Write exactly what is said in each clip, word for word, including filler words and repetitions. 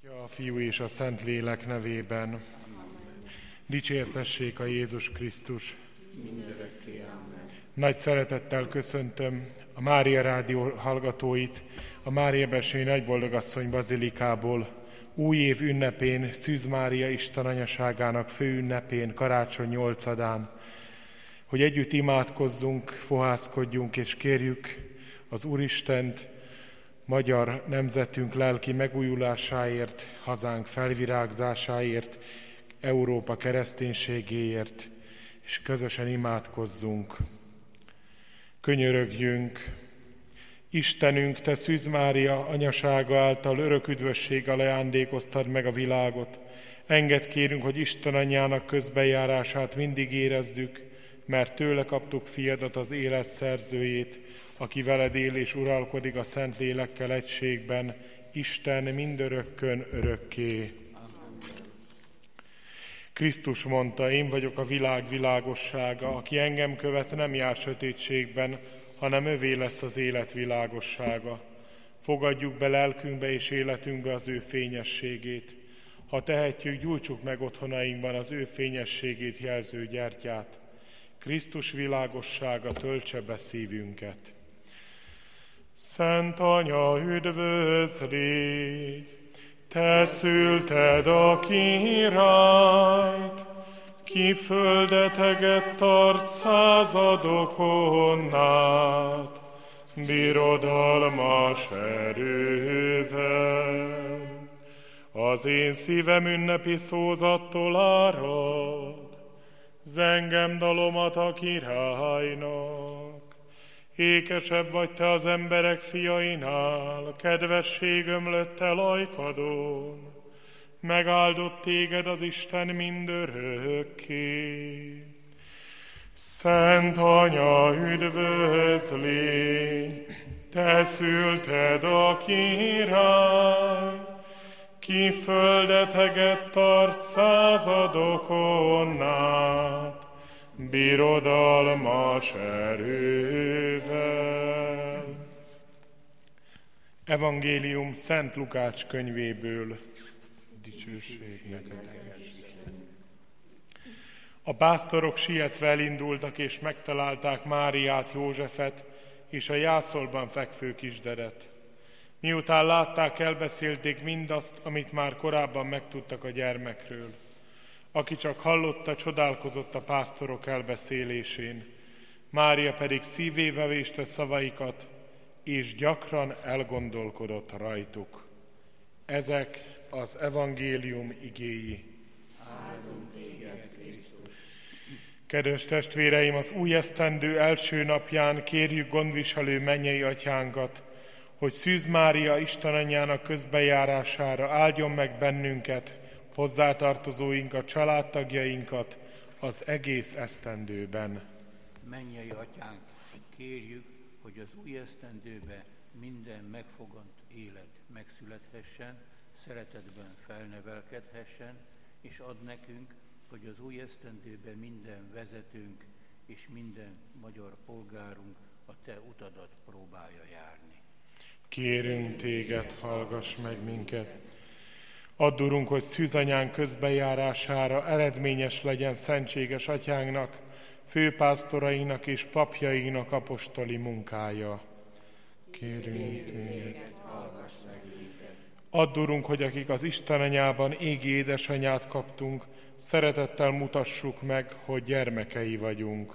A Fiú és a Szentlélek nevében. Amen. Dicsértessék a Jézus Krisztus. Mindörökké, amen. Nagy szeretettel köszöntöm a Mária Rádió hallgatóit a Máriabersői Nagyboldogasszony Bazilikából, új év ünnepén, Szűz Mária Isten anyaságának főünnepén, karácsony nyolcadán, hogy együtt imádkozzunk, fohászkodjunk és kérjük az Úristent, magyar nemzetünk lelki megújulásáért, hazánk felvirágzásáért, Európa kereszténységéért, és közösen imádkozzunk. Könyörögjünk! Istenünk, Te Szűz Mária anyasága által örök üdvösséggel ajándékoztad meg a világot. Engedd kérünk, hogy Isten anyjának közbenjárását mindig érezzük, mert tőle kaptuk fiadat, az élet szerzőjét, aki veled él és uralkodik a Szentlélekkel egységben, Isten mindörökkön örökké. Krisztus mondta, én vagyok a világ világossága, aki engem követ, nem jár sötétségben, hanem övé lesz az élet világossága. Fogadjuk be lelkünkbe és életünkbe az ő fényességét. Ha tehetjük, gyújtsuk meg otthonainkban az ő fényességét jelző gyertyát. Krisztus világossága töltse be szívünket. Szent Anya, üdvözlégy! Te szülted a királyt, ki földeteget tart századokon át, birodalmas erővel. Az én szívem ünnepi szózattól árad, zengem dalomat a királynak. Ékesebb vagy te az emberek fiainál, kedvesség ömlött el ajkadon, megáldott téged az Isten mindörökké. Szent Anya, üdvözlégy! Te szülted a királyt, ki földeteget tart századokon át, birodalmas erővel. Evangélium Szent Lukács könyvéből. Dicsőség neked, Isten. A pásztorok sietve elindultak, és megtalálták Máriát, Józsefet és a jászolban fekvő kisderet. Miután látták, elbeszélték mindazt, amit már korábban megtudtak a gyermekről. Aki csak hallotta, csodálkozott a pásztorok elbeszélésén. Mária pedig szívébe véste szavaikat, és gyakran elgondolkodott rajtuk. Ezek az evangélium igéi. Áldunk téged, Krisztus! Kedves testvéreim, az új esztendő első napján kérjük gondviselő mennyei atyánkat, hogy Szűz Mária Isten anyjának közbenjárására áldjon meg bennünket, hozzátartozóinkat, családtagjainkat az egész esztendőben. Mennyei atyánk, kérjük, hogy az új esztendőben minden megfogant élet megszülethessen, szeretetben felnevelkedhessen, és ad nekünk, hogy az új esztendőben minden vezetőnk és minden magyar polgárunk a te utadat próbálja járni. Kérünk téged, hallgass meg minket! Add, Urunk, hogy Szűz anyánk közbenjárására eredményes legyen szentséges atyánknak, főpásztorainak és papjainak apostoli munkája. Kérünk téged, hallgass meg minket! Add, Urunk, hogy akik az Isten anyában égi édesanyát kaptunk, szeretettel mutassuk meg, hogy gyermekei vagyunk.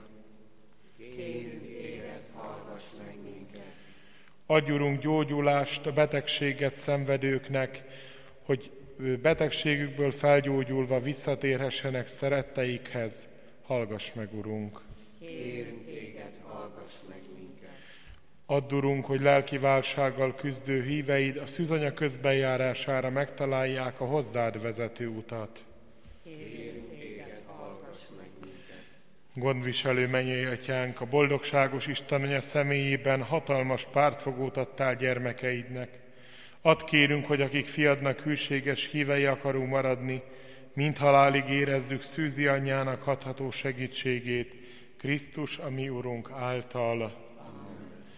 Kérünk téged, hallgass meg minket! Adj, Urunk, gyógyulást a betegséget szenvedőknek, hogy betegségükből felgyógyulva visszatérhessenek szeretteikhez. Hallgass meg, Urunk! Kérünk téged, hallgass meg minket! Add, Urunk, hogy lelki válsággal küzdő híveid a Szűz anya közbenjárására megtalálják a hozzád vezető utat. Kérünk téged, hallgass meg minket! Gondviselő mennyei atyánk, a boldogságos Isten anya személyében hatalmas pártfogót adtál gyermekeidnek. Add, kérünk, hogy akik fiadnak hűséges hívei akarunk maradni, mind halálig érezzük Szűzi anyjának hatható segítségét, Krisztus, a mi Urunk által. Amen.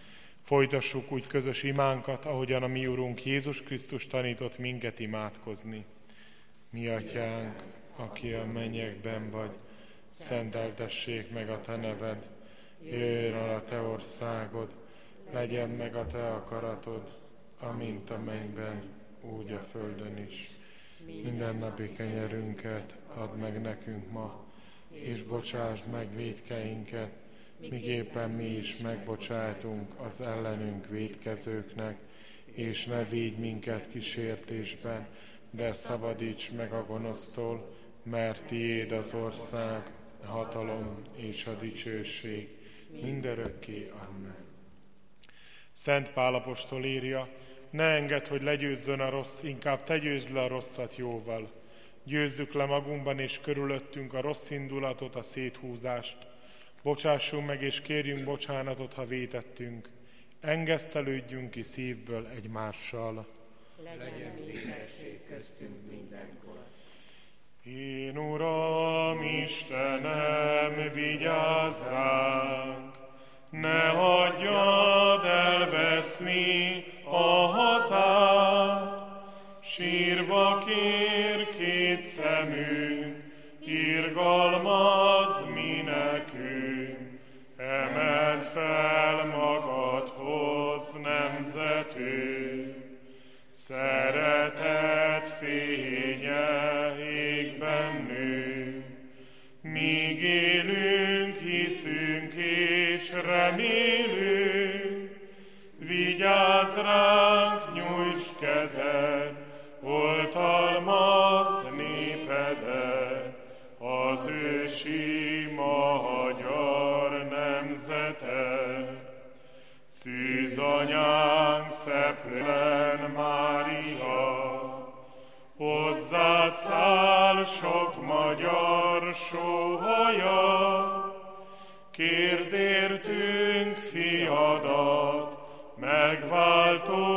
Folytassuk úgy közös imánkat, ahogyan a mi Urunk Jézus Krisztus tanított minket imádkozni. Mi atyánk, aki a mennyekben vagy, szenteltessék meg a te neved, jöjjön el a te országod, legyen meg a te akaratod, amint a mennyben, úgy a földön is. Mindennapi kenyerünket add meg nekünk ma, és bocsásd meg vétkeinket, miképpen mi is megbocsájtunk az ellenünk vétkezőknek, és ne védj minket kísértésbe, de szabadíts meg a gonosztól, mert tiéd az ország, a hatalom és a dicsőség mindörökké. Amen. Szent Pál apostol írja, ne engedd, hogy legyőzzön a rossz, inkább te győzd le a rosszat jóval. Győzzük le magunkban és körülöttünk a rossz indulatot, a széthúzást. Bocsássunk meg és kérjünk bocsánatot, ha vétettünk. Engesztelődjünk ki szívből egymással. Legyen békesség köztünk mindenkor. Én, Uram, Istenem, vigyázz ránk, ne hagyjad elveszni a hazát. Sírva kér két szemünk, irgalmazz mi nekünk. Emeld fel magadhoz nemzetünk, szeretet fénye ég bennünk. Míg élünk, hiszünk és remélünk, vigyázz ránk, nyújts kezed, oltalmazd népedet, az ősi magyar nemzetet. Szűz anyánk, Szeplőn Mária, hozzád száll sok magyar sóhaja. Kérd értünk fiadat, megváltó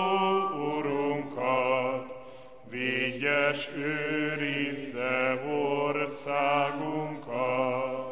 Urunkat, végyes őrizze országunkat.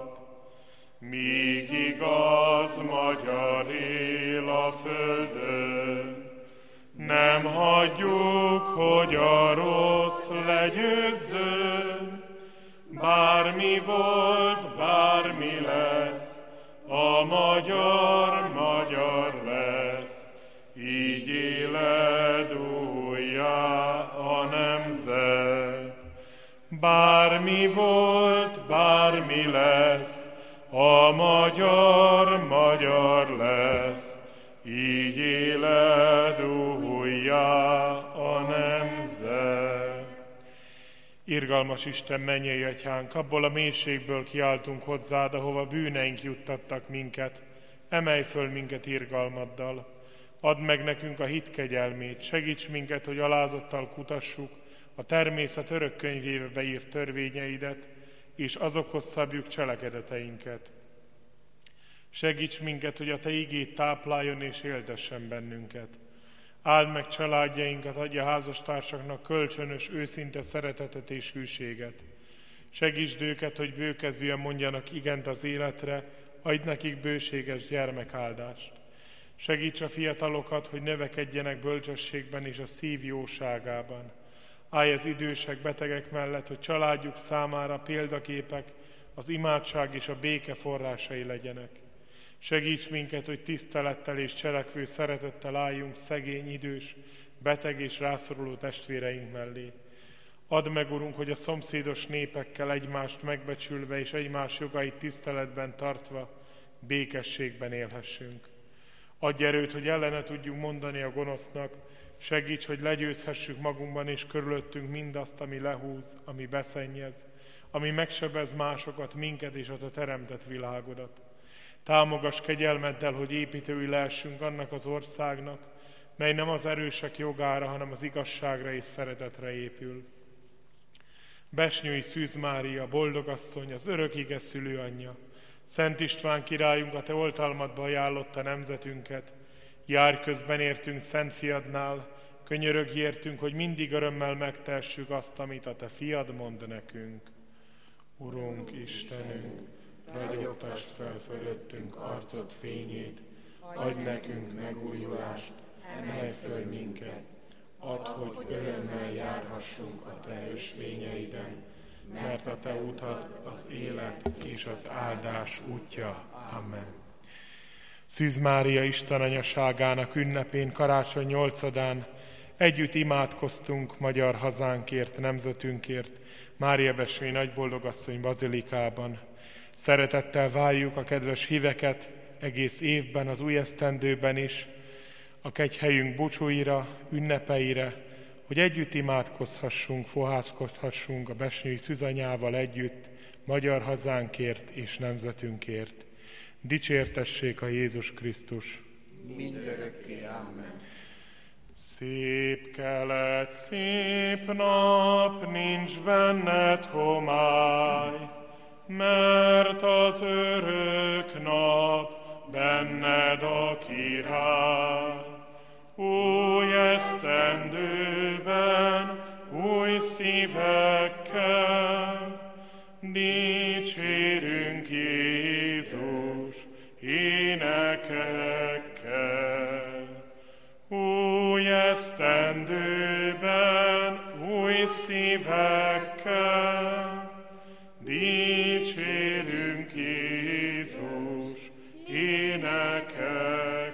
Míg igaz magyar él a földön, nem hagyjuk, hogy a rossz legyőzzön. Bármi volt, bármi lesz, a magyar magyar lesz. Így éled újjá a nemzet. Bármi volt, bármi lesz, a magyar magyar lesz. Így éled újjá a nemzet. Irgalmas Isten, mennyei atyánk, abból a mélységből kiáltunk hozzád, ahova bűneink juttattak minket. Emelj föl minket irgalmaddal. Add meg nekünk a hit kegyelmét, segíts minket, hogy alázattal kutassuk a természet örök könyvébe beírt törvényeidet, és azokhoz szabjuk cselekedeteinket. Segíts minket, hogy a te igét tápláljon és éltessen bennünket. Áld meg családjainkat, adj a házastársaknak kölcsönös, őszinte szeretetet és hűséget. Segítsd őket, hogy bőkezűen mondjanak igent az életre, adj nekik bőséges gyermekáldást. Segíts a fiatalokat, hogy növekedjenek bölcsességben és a szív jóságában. Állj az idősek, betegek mellett, hogy családjuk számára példaképek, az imádság és a béke forrásai legyenek. Segíts minket, hogy tisztelettel és cselekvő szeretettel álljunk szegény, idős, beteg és rászoruló testvéreink mellé. Add meg, Urunk, hogy a szomszédos népekkel egymást megbecsülve és egymás jogait tiszteletben tartva békességben élhessünk. Adj erőt, hogy ellene tudjunk mondani a gonosznak, segíts, hogy legyőzhessük magunkban és körülöttünk mindazt, ami lehúz, ami beszennyez, ami megsebez másokat, minket és a te teremtett világodat. Támogass kegyelmeddel, hogy építői lehessünk annak az országnak, mely nem az erősek jogára, hanem az igazságra és szeretetre épül. Besnyői Szűz Mária, boldogasszony, az örök ige szülőanyja, Szent István királyunk, a te oltalmadba ajánlotta nemzetünket, járj közben értünk Szent Fiadnál, könyörögj értünk, hogy mindig örömmel megtehessük azt, amit a te fiad mond nekünk. Urunk, Istenünk, ragyogtasd fel fölöttünk arcod fényét, adj nekünk megújulást, emelj föl minket, add, hogy örömmel járhassunk a Te ösvényeiden, mert a Te utad az élet és az áldás útja. Amen. Szűz Mária Isten anyaságának ünnepén, karácsony nyolcadán együtt imádkoztunk magyar hazánkért, nemzetünkért, Mária Besői Nagyboldogasszony bazilikában. Szeretettel várjuk a kedves híveket egész évben, az új esztendőben is, a kegyhelyünk búcsúira, ünnepeire, hogy együtt imádkozhassunk, fohászkodhassunk a besnői szűzanyával együtt, magyar hazánkért és nemzetünkért. Dicsértessék a Jézus Krisztus! Mindörökké. Amen. Szép kelet, szép nap, nincs benned homály, mert az örök nap benned a király. Új esztendőben, új szívekkel, dicsérünk Jézus énekekkel. Új esztendőben, új szívekkel, dicsérünk Jézus énekekkel.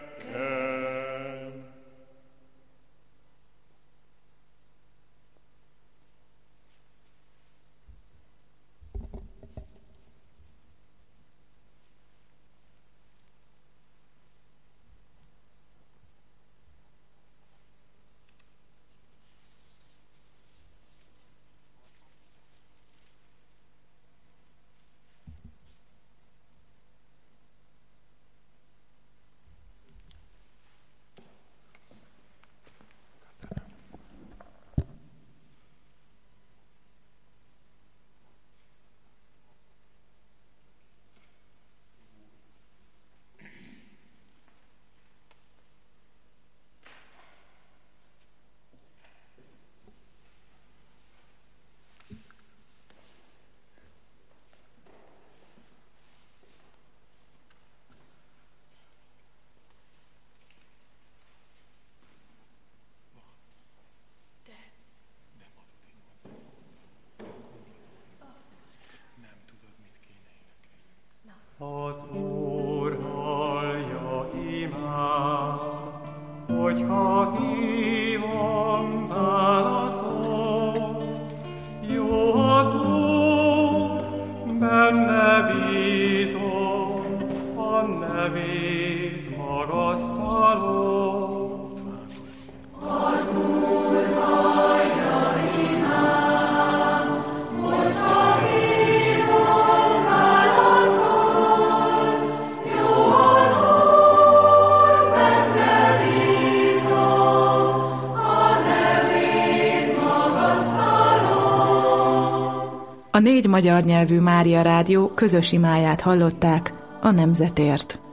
Az Úr hallja imád, hogyha hívom, válaszol. Jó az Úr, benne bízom, a nevét magasztalom. Az Úr hallja imád, hogyha hívom, válaszol. Jó az Úr, benne bízom, a nevét magasztalom. A négy magyar nyelvű Mária Rádió közös imáját hallották a nemzetért.